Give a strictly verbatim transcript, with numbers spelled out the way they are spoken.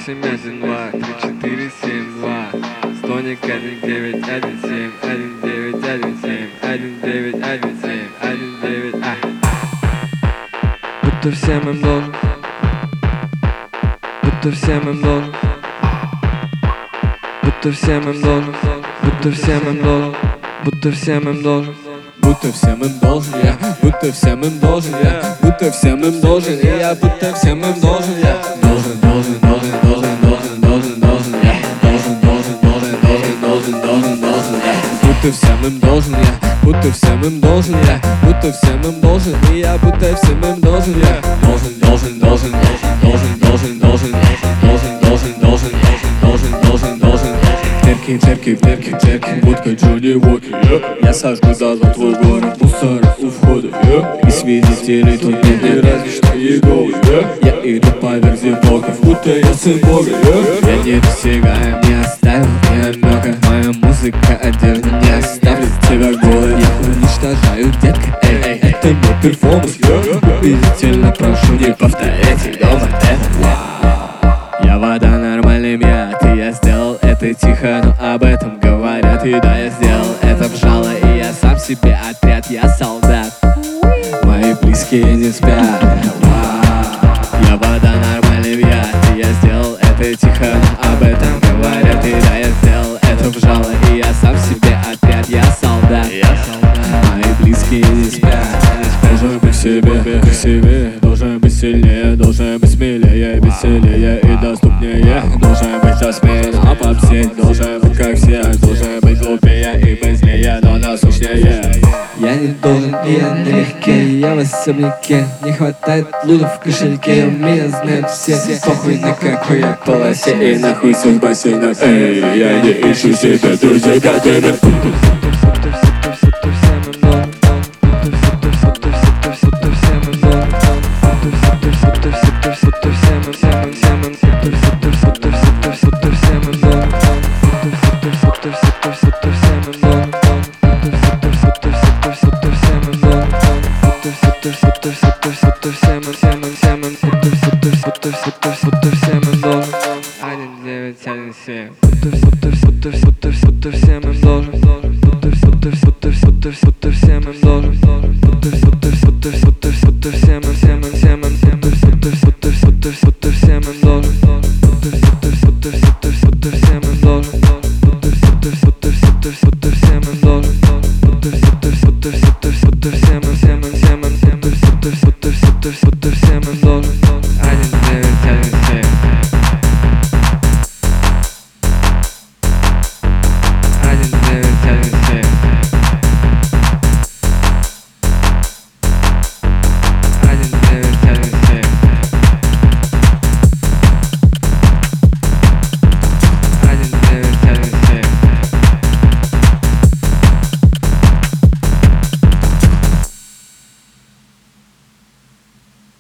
восемь один два три четыре семь два. Стоник один девять один семь один девять один семь один девять один семь один девять. А будто всем им должен, будто всем им должен, будто всем им должен, будто всем им должен, будто всем им должен, будто всем им должен я, будто всем им должен я, будто всем им должен и я, будто всем им должен я. Должен, должен, должен, должен, должен, должен, должен я. Должен, должен, должен, должен, должен, должен, должен я. Будто всем им должен я, будто всем им должен я, будто всем им должен и я, будто всем им должен я. Должен, должен, должен, должен, должен, должен, должен, должен, должен, должен, должен, должен. Терки, терки, терки, терки, водка Джонни Уокер. Я сожгу зазор твой город, мусора у входа. И свидетелей тут нет, не разве что Иеговы. Я иду по версии блоков, будто я сын Бога. Я не достигаю, не оставил ни намека. Моя музыка отдельно не оставит тебя голой. Я уничтожаю, детка, эй, эй, это мой перформанс. Убедительно прошу, не повторяйте дома это. Я вода нормальный мят, и я сделал это тихо, но об этом говорят. И да, я сделал это в жало, и я сам себе отряд, я солдат. Мои близкие не спят. Я вода нормальный мят, и я сделал это тихо, но об этом говорят. И да, я сделал это в жало, и я сам себе отряд, я солдат. Мои близкие не спят. Должен быть себе, к себе, должен быть сильнее, должен быть смелее, веселее и доступнее. Должен быть засмеян, а попсеть, должен быть как все, должен быть глупее и позднее, но насущнее. Я не должен, и я налегке, я в особняке. Не хватает лутов в кошельке, меня знают все. Похуй на какой я полосе, И нахуй судьба сильна. Эй, я не ищу себе друзей, которые один девять один семь. Будто всем им должен, будто всем им должен, будто всем им, всем им, всем им, будто всем им должен, будто всем им должен, будто всем им должен, будто всем им, всем им, всем им, будто всем им должен. один девять один семь.